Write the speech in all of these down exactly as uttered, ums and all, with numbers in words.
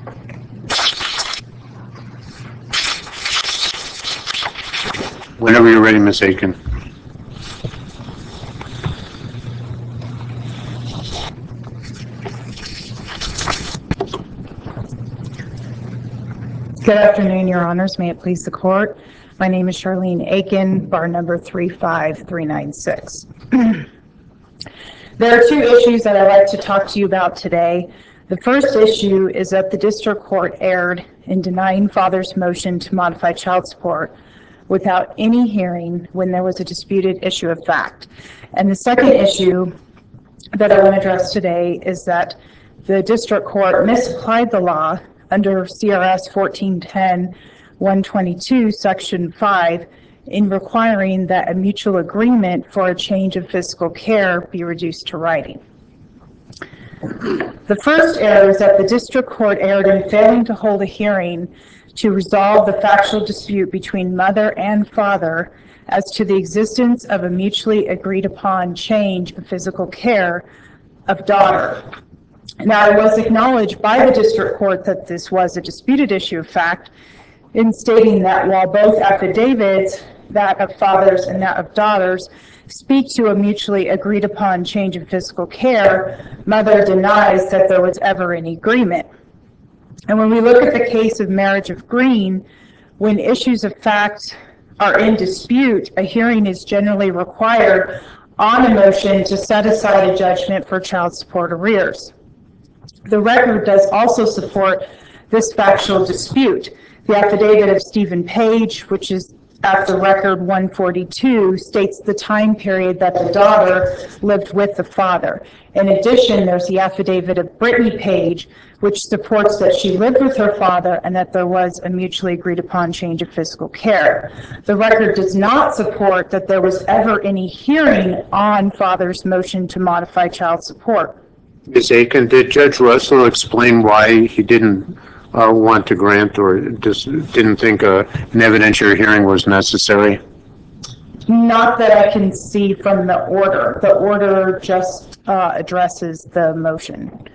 Whenever you're ready, Miz Aiken. Good afternoon, Your Honors. May it please the Court. My name is Charlene Aiken, bar number three five three nine six. There are two issues that I'd like to talk to you about today. The first issue is that the District Court erred in denying father's motion to modify child support without any hearing when there was a disputed issue of fact. And the second issue that I want to address today is that the District Court misapplied the law under C R S fourteen ten dash one twenty-two, Section five, in requiring that a mutual agreement for a change of physical care be reduced to writing. The first error is that the District Court erred in failing to hold a hearing to resolve the factual dispute between mother and father as to the existence of a mutually agreed upon change of physical care of daughter. Now, it was acknowledged by the District Court that this was a disputed issue of fact in stating that while both affidavits, that of fathers and that of daughters, speak to a mutually agreed upon change of physical care, mother denies that there was ever any agreement. And when we look at the case of Marriage of Green, when issues of fact are in dispute, a hearing is generally required on a motion to set aside a judgment for child support arrears. The record does also support this factual dispute. The affidavit of Stephen Page, which is at the record one forty-two, states the time period that the daughter lived with the father. In addition, there's the affidavit of Brittany Page, which supports that she lived with her father and that there was a mutually agreed upon change of physical care. The record does not support that there was ever any hearing on father's motion to modify child support. Miz Aiken, did Judge Russell explain why he didn't uh, want to grant or just didn't think uh, an evidentiary hearing was necessary? Not that I can see from the order. The order just uh, addresses the motion.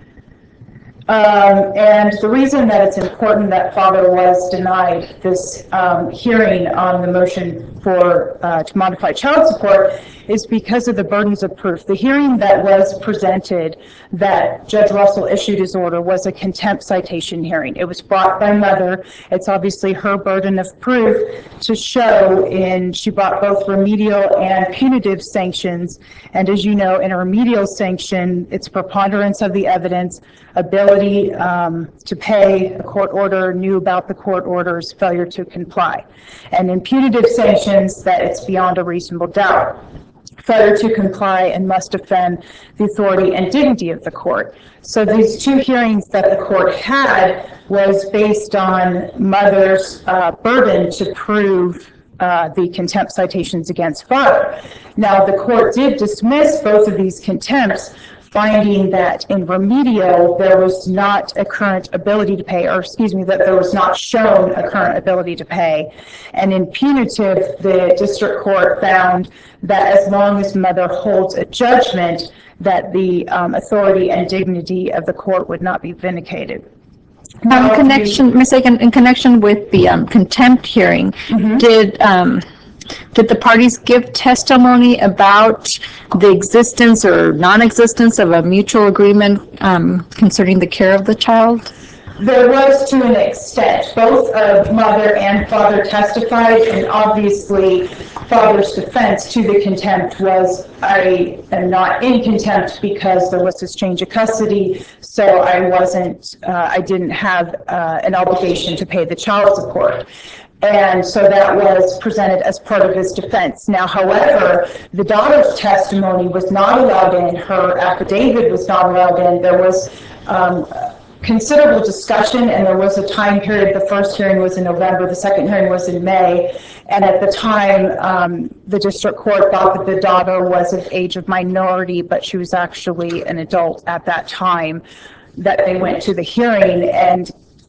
Um, and the reason that it's important that father was denied this um, hearing on the motion for uh, to modify child support is because of the burdens of proof. The hearing that was presented that Judge Russell issued his order was a contempt citation hearing. It was brought by mother. It's obviously her burden of proof to show in, she brought both remedial and punitive sanctions. And as you know, in a remedial sanction, it's preponderance of the evidence, ability um, to pay a court order, knew about the court order's failure to comply. And in punitive sanctions, that it's beyond a reasonable doubt. Failure to comply and must offend the authority and dignity of the court. So these two hearings that the court had was based on mother's uh, burden to prove uh, the contempt citations against father. Now, the court did dismiss both of these contempts, finding that in remedial there was not a current ability to pay, or excuse me, that there was not shown a current ability to pay. And in punitive, the district court found that as long as mother holds a judgment, that the um, authority and dignity of the court would not be vindicated. Um, connection, Miz Aiken, in connection with the um, contempt hearing, mm-hmm. did um, did the parties give testimony about the existence or non-existence of a mutual agreement um, concerning the care of the child? There was, to an extent. Both uh, mother and father testified, and obviously father's defense to the contempt was I am not in contempt because there was this change of custody, so I wasn't, uh, I didn't have uh, an obligation to pay the child support. And so that was presented as part of his defense. Now, however, the daughter's testimony was not allowed in. Her affidavit was not allowed in. There was um, considerable discussion, and there was a time period. The first hearing was in November. The second hearing was in May. And at the time, um, the district court thought that the daughter was of age of minority, but she was actually an adult at that time that they went to the hearing. And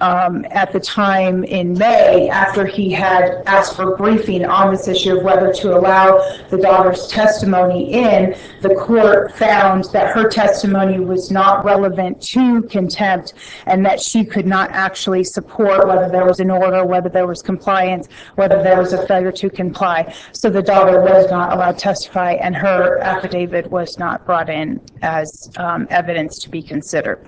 um, at the time in May, after he had asked for briefing on this issue of whether to allow the daughter's testimony in, the court found that her testimony was not relevant to contempt and that she could not actually support whether there was an order, whether there was compliance, whether there was a failure to comply. So the daughter was not allowed to testify, and her affidavit was not brought in as um, evidence to be considered.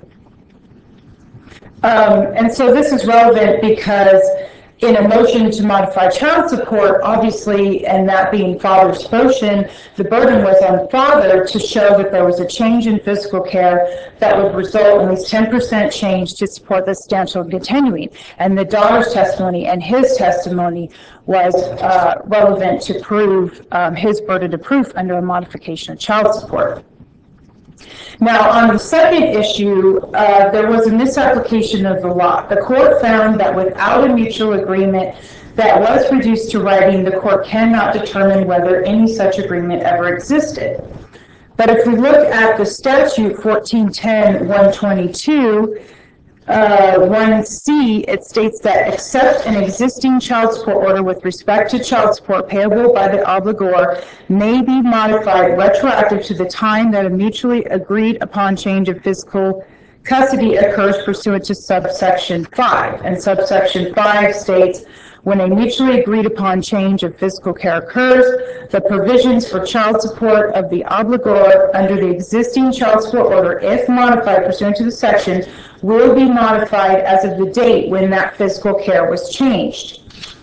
Um, and so this is relevant because in a motion to modify child support, obviously, and that being father's motion, the burden was on father to show that there was a change in physical care that would result in at least ten percent change to support the substantial and continuing. And the daughter's testimony and his testimony was uh, relevant to prove um, his burden of proof under a modification of child support. Now, on the second issue, uh, there was a misapplication of the law. The court found that without a mutual agreement that was reduced to writing, the court cannot determine whether any such agreement ever existed. But if we look at the statute fourteen ten one twenty-two, Uh, one C, it states that except an existing child support order with respect to child support payable by the obligor may be modified retroactive to the time that a mutually agreed upon change of physical custody occurs pursuant to subsection five. And subsection five states, when a mutually agreed upon change of physical care occurs, the provisions for child support of the obligor under the existing child support order, if modified pursuant to the section, will be modified as of the date when that physical care was changed.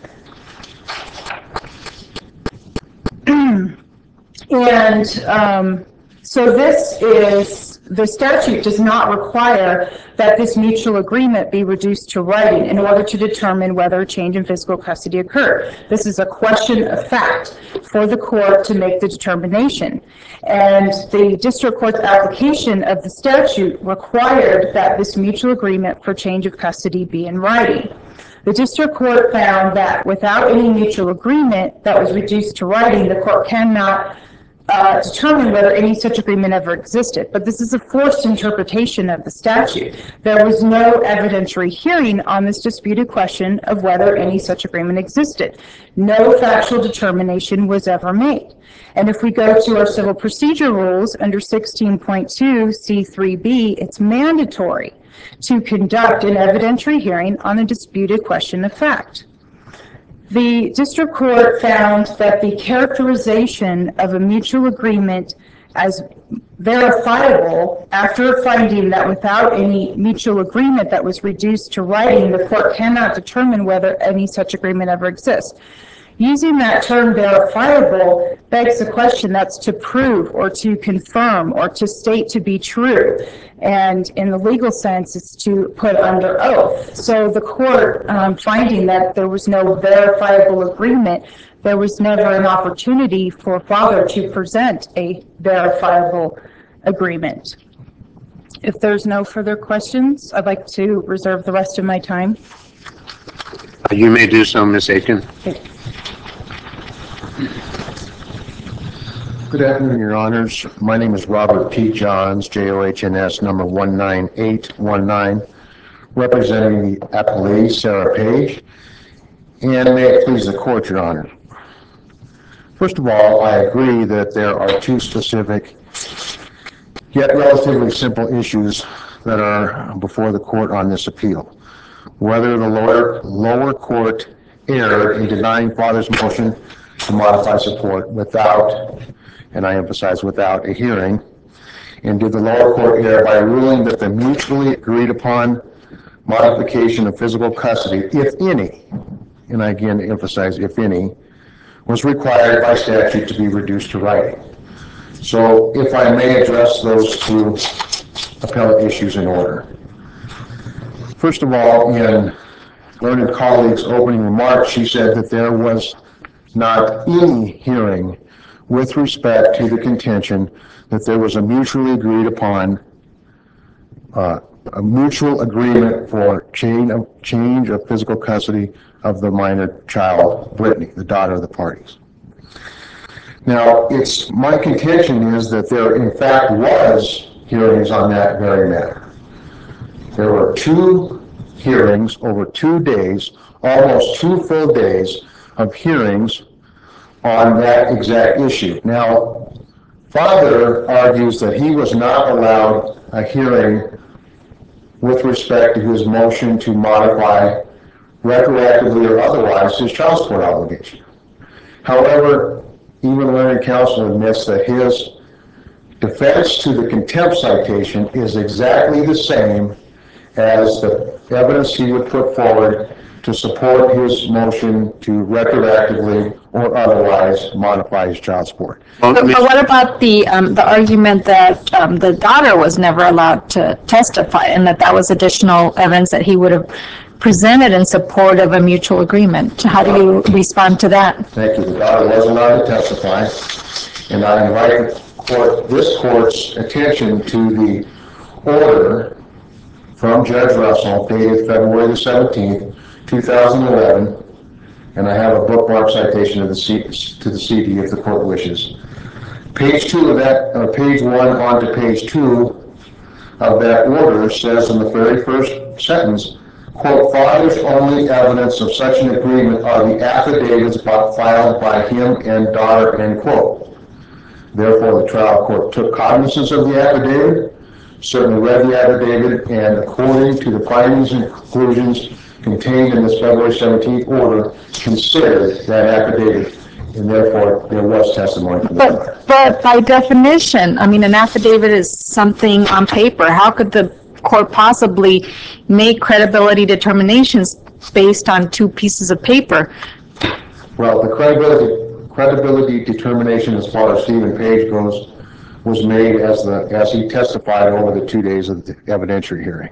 And um, so this is, the statute does not require that this mutual agreement be reduced to writing in order to determine whether a change in physical custody occurred. This is a question of fact for the court to make the determination. And the district court's application of the statute required that this mutual agreement for change of custody be in writing. The district court found that without any mutual agreement that was reduced to writing, the court cannot uh, determine whether any such agreement ever existed. But this is a forced interpretation of the statute. There was no evidentiary hearing on this disputed question of whether any such agreement existed. No factual determination was ever made. And if we go to our civil procedure rules under sixteen point two C three B, it's mandatory to conduct an evidentiary hearing on a disputed question of fact. The district court found that the characterization of a mutual agreement as verifiable after finding that without any mutual agreement that was reduced to writing, the court cannot determine whether any such agreement ever exists. Using that term verifiable begs the question that's to prove or to confirm or to state to be true. And in the legal sense, it's to put under oath. So the court um, finding that there was no verifiable agreement, there was never an opportunity for father to present a verifiable agreement. If there's no further questions, I'd like to reserve the rest of my time. You may do so, Miz Aiken. Good afternoon, Your Honors. My name is Robert P. Johns, J O H N S number one nine eight one nine, representing the appellee, Sarah Page. And may it please the court, Your Honor. First of all, I agree that there are two specific, yet relatively simple issues that are before the court on this appeal. Whether the lower, lower court erred in denying father's motion to modify support without, and I emphasize without, a hearing, and did the lower court err by ruling that the mutually agreed upon modification of physical custody, if any, and I again emphasize if any, was required by statute to be reduced to writing. So if I may address those two appellate issues in order. First of all, in learned colleague's opening remarks, she said that there was not any hearing with respect to the contention that there was a mutually agreed upon uh, a mutual agreement for change of, change of physical custody of the minor child, Brittany, the daughter of the parties. Now, it's my contention is that there in fact was hearings on that very matter. There were two hearings over two days, almost two full days of hearings on that exact issue. Now, Father argues that he was not allowed a hearing with respect to his motion to modify retroactively or otherwise his child support obligation. However, even learned counsel admits that his defense to the contempt citation is exactly the same as the evidence he would put forward to support his motion to retroactively or otherwise modify his child support. Well, But Miz- but what about the, um, the argument that, um, the daughter was never allowed to testify and that that was additional evidence that he would have presented in support of a mutual agreement? How do you respond to that? Thank you. The daughter was allowed to testify, and I invite the court, this court's attention to the order from Judge Russell dated February the seventeenth, two thousand eleven, and I have a bookmark citation of the C, to the C D if the court wishes. Page two of that, or page one on to page two of that order says in the very first sentence, quote, "Father's only evidence of such an agreement are the affidavits filed by him and daughter," end quote. Therefore, the trial court took cognizance of the affidavit, certainly read the affidavit, and according to the findings and conclusions contained in this February seventeenth order, considered that affidavit, and therefore there was testimony from the daughter. But, but by definition, I mean, an affidavit is something on paper. How could the court possibly make credibility determinations based on two pieces of paper? Well, the credibility credibility determination as far as Stephen Page goes was made as the as he testified over the two days of the evidentiary hearing.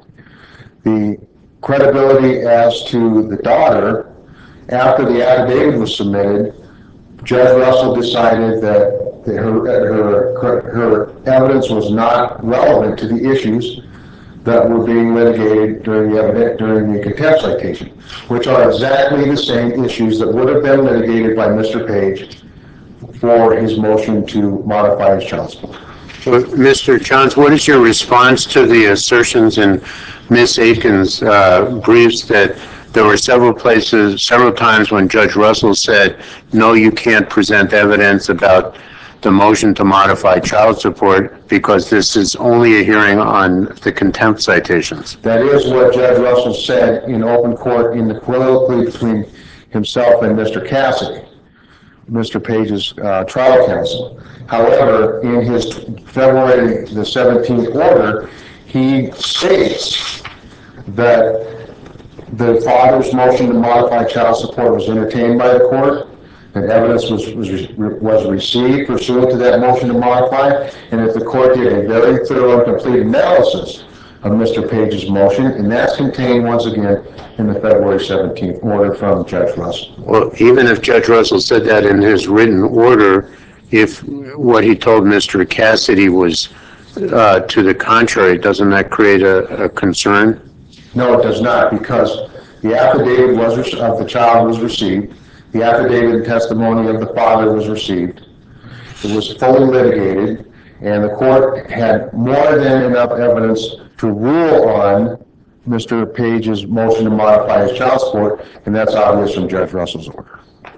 The credibility as to the daughter, after the affidavit was submitted, Judge Russell decided that the, her, her her evidence was not relevant to the issues that were being litigated during the evidence, during the contempt citation, which are exactly the same issues that would have been litigated by Mister Page for his motion to modify his child support. Mister Johns, what is your response to the assertions in Miz Aiken's uh, briefs that there were several places, several times when Judge Russell said, no, you can't present evidence about the motion to modify child support because this is only a hearing on the contempt citations? That is what Judge Russell said in open court in the colloquy between himself and Mister Cassidy, Mister Page's uh, trial counsel. However, in his February the seventeenth order, he states that the father's motion to modify child support was entertained by the court, that evidence was, was, was received pursuant to that motion to modify, and that the court did a very thorough and complete analysis of Mister Page's motion, and that's contained once again in the February seventeenth order from Judge Russell. Well, even if Judge Russell said that in his written order, if what he told Mister Cassidy was uh, to the contrary, doesn't that create a, a concern? No, it does not, because the affidavit was of the child was received, the affidavit and testimony of the father was received, it was fully litigated, and the court had more than enough evidence to rule on Mister Page's motion to modify his child support, and that's obvious from Judge Russell's order.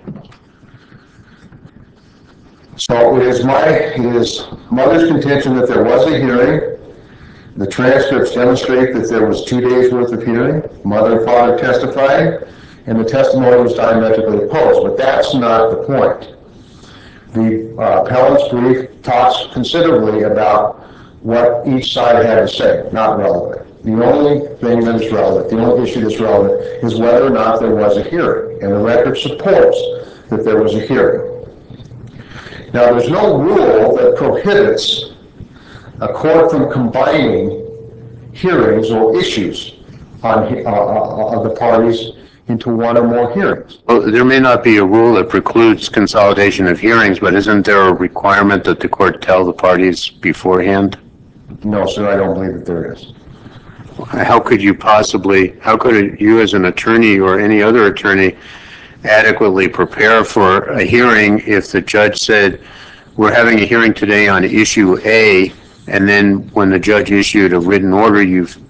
So it is my, it is mother's contention that there was a hearing. The transcripts demonstrate that there was two days worth of hearing. Mother and father testified, and the testimony was diametrically opposed, but that's not the point. The uh, appellant's brief talks considerably about what each side had to say, not relevant. The only thing that is relevant, the only issue that's relevant is whether or not there was a hearing, and the record supports that there was a hearing. Now, there's no rule that prohibits a court from combining hearings or issues on uh, uh, of the parties into one or more hearings. Well, there may not be a rule that precludes consolidation of hearings, but isn't there a requirement that the court tell the parties beforehand? No, sir, I don't believe that there is. How could you possibly, how could you as an attorney or any other attorney adequately prepare for a hearing if the judge said, we're having a hearing today on issue A, and then when the judge issued a written order, you've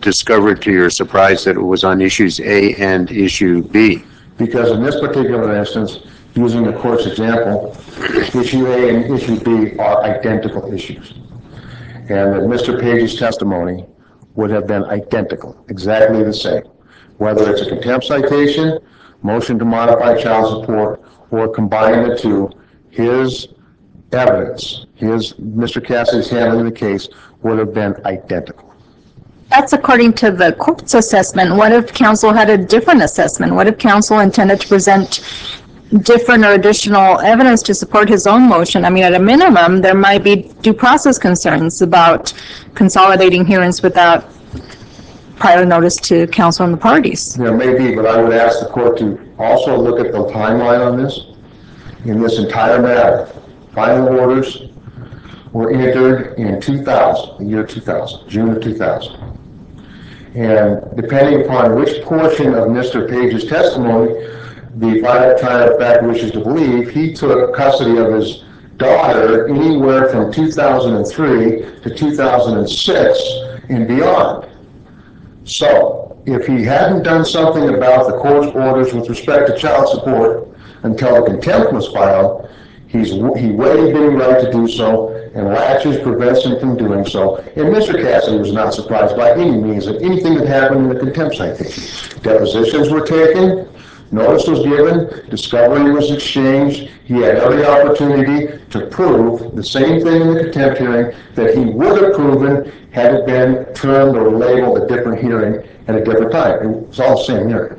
discovered to your surprise that it was on issues A and issue B? Because in this particular instance, using the court's example, issue A and issue B are identical issues. And that Mister Page's testimony would have been identical, exactly the same. Whether it's a contempt citation, motion to modify child support, or combine the two, his evidence, his, Mister Cassidy's handling the case would have been identical. That's according to the court's assessment. What if counsel had a different assessment? What if counsel intended to present different or additional evidence to support his own motion? I mean, at a minimum, there might be due process concerns about consolidating hearings without prior notice to counsel and the parties. There may be, but I would ask the court to also look at the timeline on this. In this entire matter, final orders were entered in two thousand, the year two thousand, June of two thousand. And depending upon which portion of Mister Page's testimony the trial of fact wishes to believe, he took custody of his daughter anywhere from two thousand three to two thousand six and beyond. So, if he hadn't done something about the court's orders with respect to child support until the contempt was filed, he's he waived any right to do so, and latches prevents him from doing so. And Mister Cassidy was not surprised by any means at anything that happened in the contempt citation. Depositions were taken, notice was given, discovery was exchanged. He had every opportunity to prove the same thing in the contempt hearing that he would have proven had it been termed or labeled a different hearing at a different time. It was all the same hearing.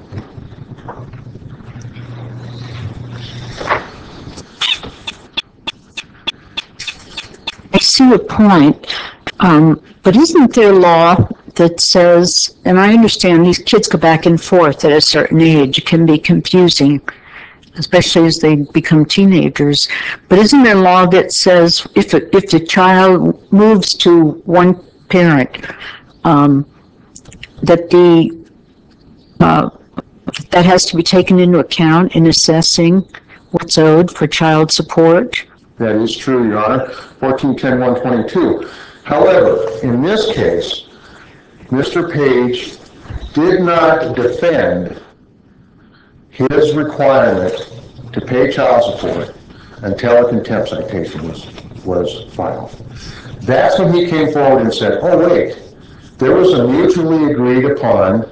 I see your point, um, but isn't there law that says, and I understand these kids go back and forth at a certain age, it can be confusing, especially as they become teenagers, but isn't there law that says if, a, if the child moves to one parent, um, that the, uh, that has to be taken into account in assessing what's owed for child support? That is true, Your Honor, fourteen ten one twenty-two. However, in this case, Mister Page did not defend his requirement to pay child support until a contempt citation was, was filed. That's when he came forward and said, oh wait, there was a mutually agreed upon,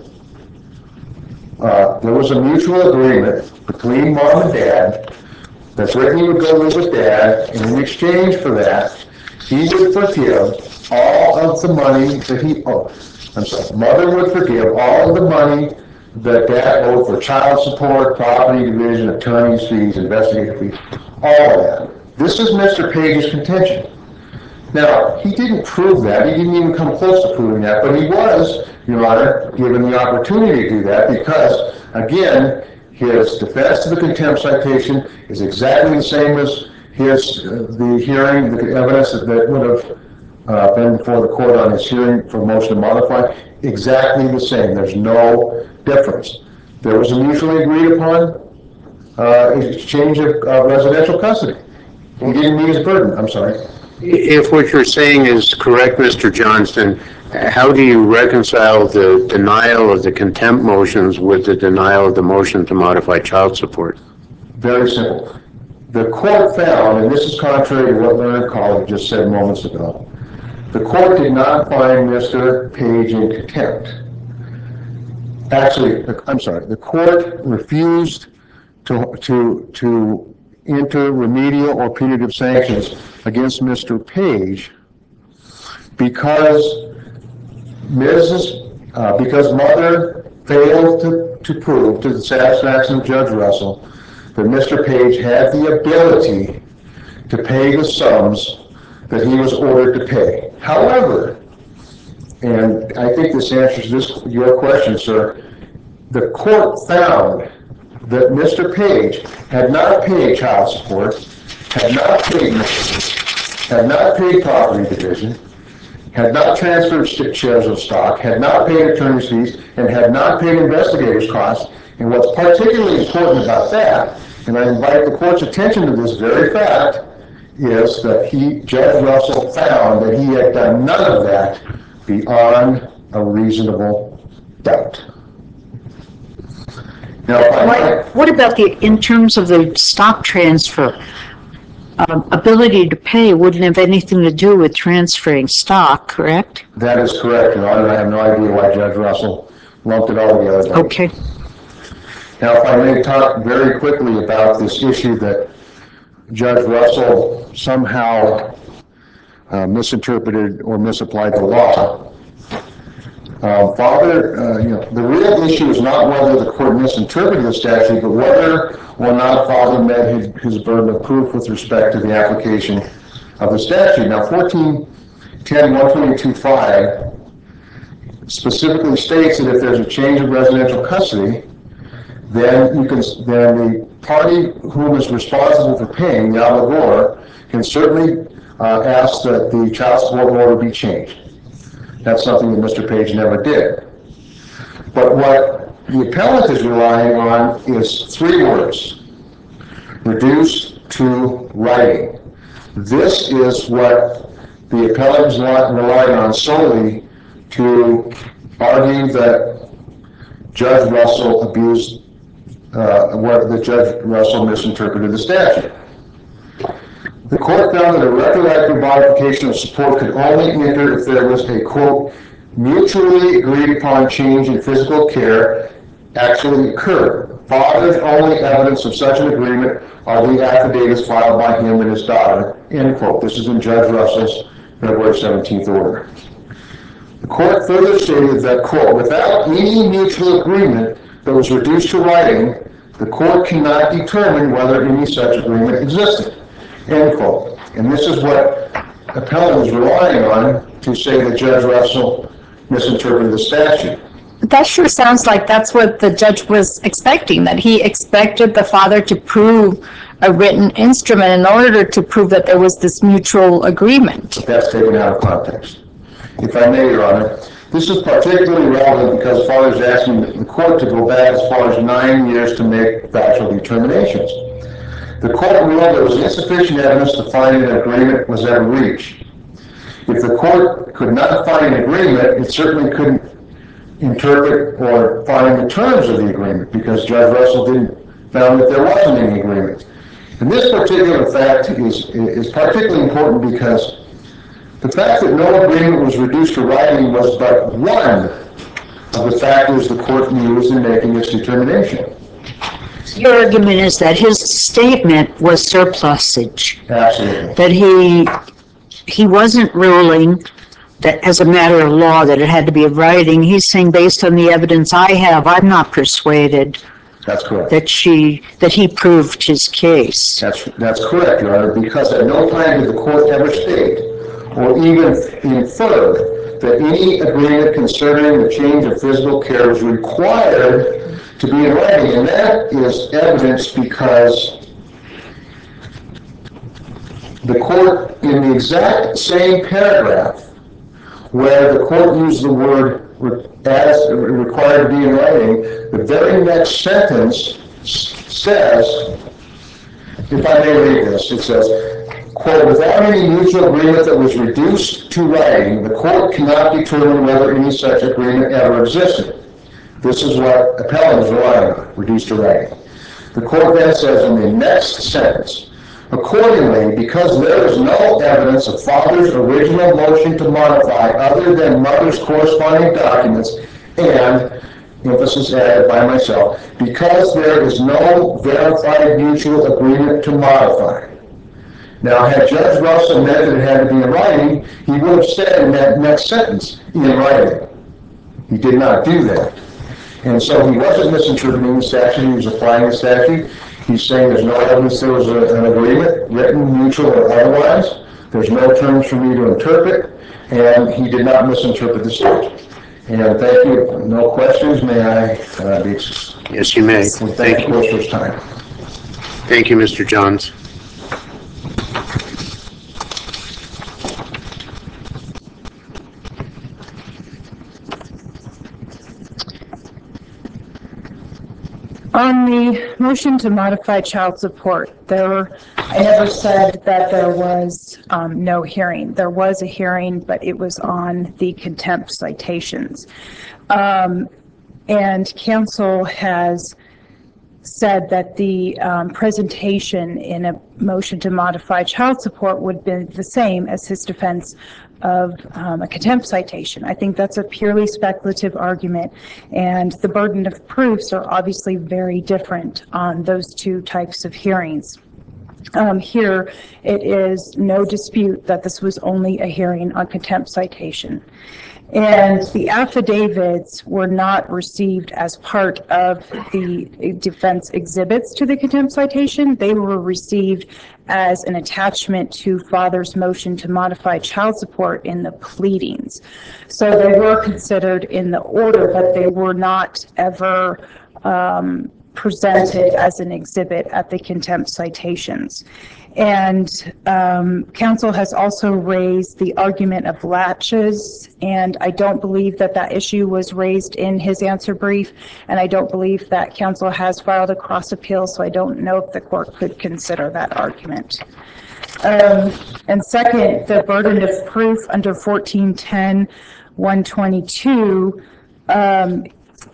uh, there was a mutual agreement between mom and dad that Brittany would go live with dad, and in exchange for that, he would forgive all of the money that he owed. I'm sorry, mother would forgive all of the money that dad owed for child support, property division, attorney's fees, investigative fees, all of that. This is Mister Page's contention. Now, he didn't prove that, he didn't even come close to proving that, but he was, Your Honor, given the opportunity to do that because, again, his defense to the contempt citation is exactly the same as his, uh, the hearing, the evidence that, that would have uh, been before the court on his hearing for motion to modify, exactly the same. There's no difference. There was a mutually agreed upon uh, exchange of uh, residential custody. He didn't meet his burden, I'm sorry. If what you're saying is correct, Mister Johnston, how do you reconcile the denial of the contempt motions with the denial of the motion to modify child support? Very simple. The court found, and this is contrary to what Leonard Colley just said moments ago, the court did not find Mister Page in contempt. Actually, I'm sorry, the court refused to, to, to enter remedial or punitive sanctions against Mister Page because Missus Uh, because mother failed to, to prove to the satisfaction of Judge Russell that Mister Page had the ability to pay the sums that he was ordered to pay. However, and I think this answers this your question, sir, the court found that Mister Page had not paid child support, had not paid had not paid property division, had not transferred shares of stock, had not paid attorney's fees, and had not paid investigators' costs. And what's particularly important about that, and I invite the court's attention to this very fact, is that he, Judge Russell, found that he had done none of that beyond a reasonable doubt. Now, if I might, What, what about the, in terms of the stock transfer? Um, ability to pay wouldn't have anything to do with transferring stock, correct? that is correct, Your Honor. I have no idea why Judge Russell lumped it all together. Okay. Now, if I may talk very quickly about this issue that Judge Russell somehow uh, misinterpreted or misapplied the law. Uh, Father, uh, you know, the real issue is not whether the court misinterpreted the statute, but whether or not Father met his, his burden of proof with respect to the application of the statute. Now, fourteen ten one twenty-two five specifically states that if there's a change of residential custody, then you can, then the party whom is responsible for paying, the obligor, can certainly uh, ask that the child support order be changed. That's something that Mister Page never did. But what the appellant is relying on is three words: reduced to writing. This is what the appellant is relying on solely to argue that Judge Russell abused, uh, what the Judge Russell misinterpreted the statute. The court found that a retroactive modification of support could only enter if there was a, quote, mutually agreed upon change in physical care actually occurred. Father's only evidence of such an agreement are the affidavits filed by him and his daughter, end quote. This is in Judge Russell's February seventeenth order. The court further stated that, quote, without any mutual agreement that was reduced to writing, the court cannot determine whether any such agreement existed, end quote. And this is what appellant is relying on to say that Judge Russell misinterpreted the statute. That sure sounds like that's what the judge was expecting, that he expected the father to prove a written instrument in order to prove that there was this mutual agreement. That's taken out of context. If I may, Your Honor, this is particularly relevant because Father is asking the court to go back as far as nine years to make factual determinations. The court ruled there was insufficient evidence to find an agreement was ever reached. If the court could not find an agreement, it certainly couldn't interpret or find the terms of the agreement because Judge Russell didn't found that there wasn't any agreement. And this particular fact is, is particularly important because the fact that no agreement was reduced to writing was but one of the factors the court used in making its determination. Your argument is that his statement was surplusage. Absolutely. That he, he wasn't ruling that as a matter of law that it had to be in writing. He's saying based on the evidence I have, I'm not persuaded That's correct. that she, that he proved his case. That's, that's correct, Your Honor, because at no time did the court ever state or even infer that any agreement concerning the change of physical care was required to be in writing. And that is evidence because the court, in the exact same paragraph where the court used the word as required to be in writing, the very next sentence says, if I may read this, it says, quote, without any mutual agreement that was reduced to writing, the court cannot determine whether any such agreement ever existed. This is what appellant is relying on, reduced to writing. The court then says in the next sentence, accordingly, because there is no evidence of father's original motion to modify other than mother's corresponding documents, and, emphasis added by myself, because there is no verified mutual agreement to modify. Now, had Judge Russell meant that it had to be in writing, he would have said in that next sentence, in writing. He did not do that. And so he wasn't misinterpreting the statute, he was applying the statute. He's saying there's no evidence there was a, an agreement, written, mutual, or otherwise. There's no terms for me to interpret, and he did not misinterpret the statute. And thank you. No questions. May I uh, be excused? Yes, you may. Thank, Thank you you. for his time. Thank you, Mister Johns. On the motion to modify child support, there, I never said that there was um, no hearing. There was a hearing, but it was on the contempt citations. Um, And council has said that the um, presentation in a motion to modify child support would be the same as his defense of um, a contempt citation. I think that's a purely speculative argument, and the burden of proofs are obviously very different on those two types of hearings. Um, here, it is no dispute that this was only a hearing on contempt citation. And the affidavits were not received as part of the defense exhibits to the contempt citation. They were received as an attachment to father's motion to modify child support in the pleadings. So they were considered in the order, but they were not ever um, presented as an exhibit at the contempt citations. And um, council has also raised the argument of latches, and I don't believe that that issue was raised in his answer brief, and I don't believe that council has filed a cross appeal, so I don't know if the court could consider that argument. Um, and second, the burden of proof under fourteen ten one twenty-two, um,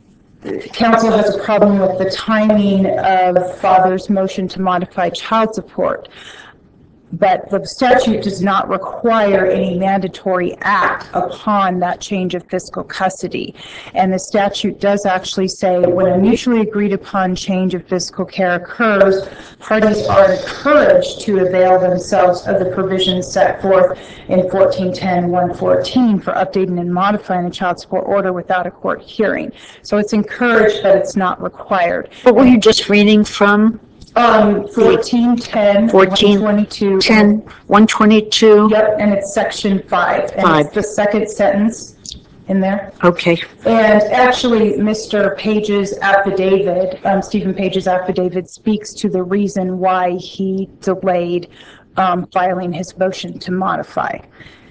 council has a problem with the timing of father's motion to modify child support. But the statute does not require any mandatory act upon that change of fiscal custody. And the statute does actually say when a mutually agreed upon change of fiscal care occurs, parties are encouraged to avail themselves of the provisions set forth in fourteen ten one fourteen for updating and modifying the child support order without a court hearing. So it's encouraged, but it's not required. What were you just reading from? Um, fourteen ten fourteen one twenty-two. ten one twenty-two? Yep, and it's section five, and Five. it's the second sentence in there. Okay. And actually, Mister Page's affidavit, um, Stephen Page's affidavit speaks to the reason why he delayed um, filing his motion to modify.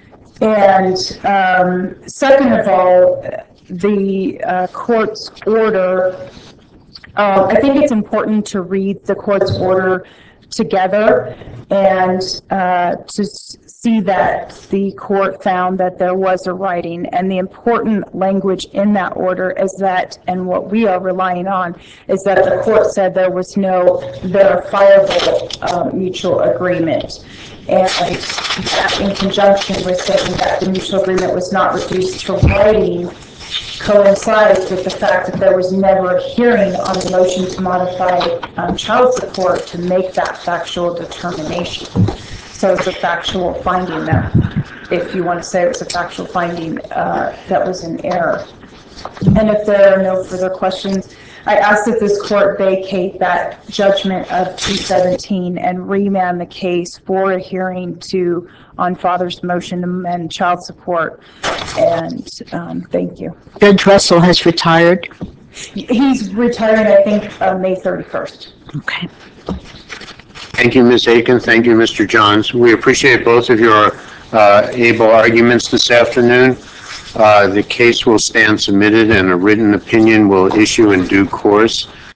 And um, second of all, the uh, court's order, uh, I think it's important to read the court's order together and uh, to see that the court found that there was a writing, and the important language in that order is that, and what we are relying on, is that the court said there was no verifiable uh, mutual agreement. And that, in conjunction with saying that the mutual agreement was not reduced to writing, coincides with the fact that there was never a hearing on the motion to modify um, child support to make that factual determination. So it's a factual finding there, if you want to say it was a factual finding uh, that was in error. And if there are no further questions, I ask that this court vacate that judgment of two seventeen and remand the case for a hearing to on father's motion to amend child support. And um, thank you. Judge Russell has retired. He's retiring, I think, uh, May thirty-first. Okay. Thank you, Miz Aiken. Thank you, Mister Johns. We appreciate both of your uh, able arguments this afternoon. Uh, The case will stand submitted and a written opinion will issue in due course.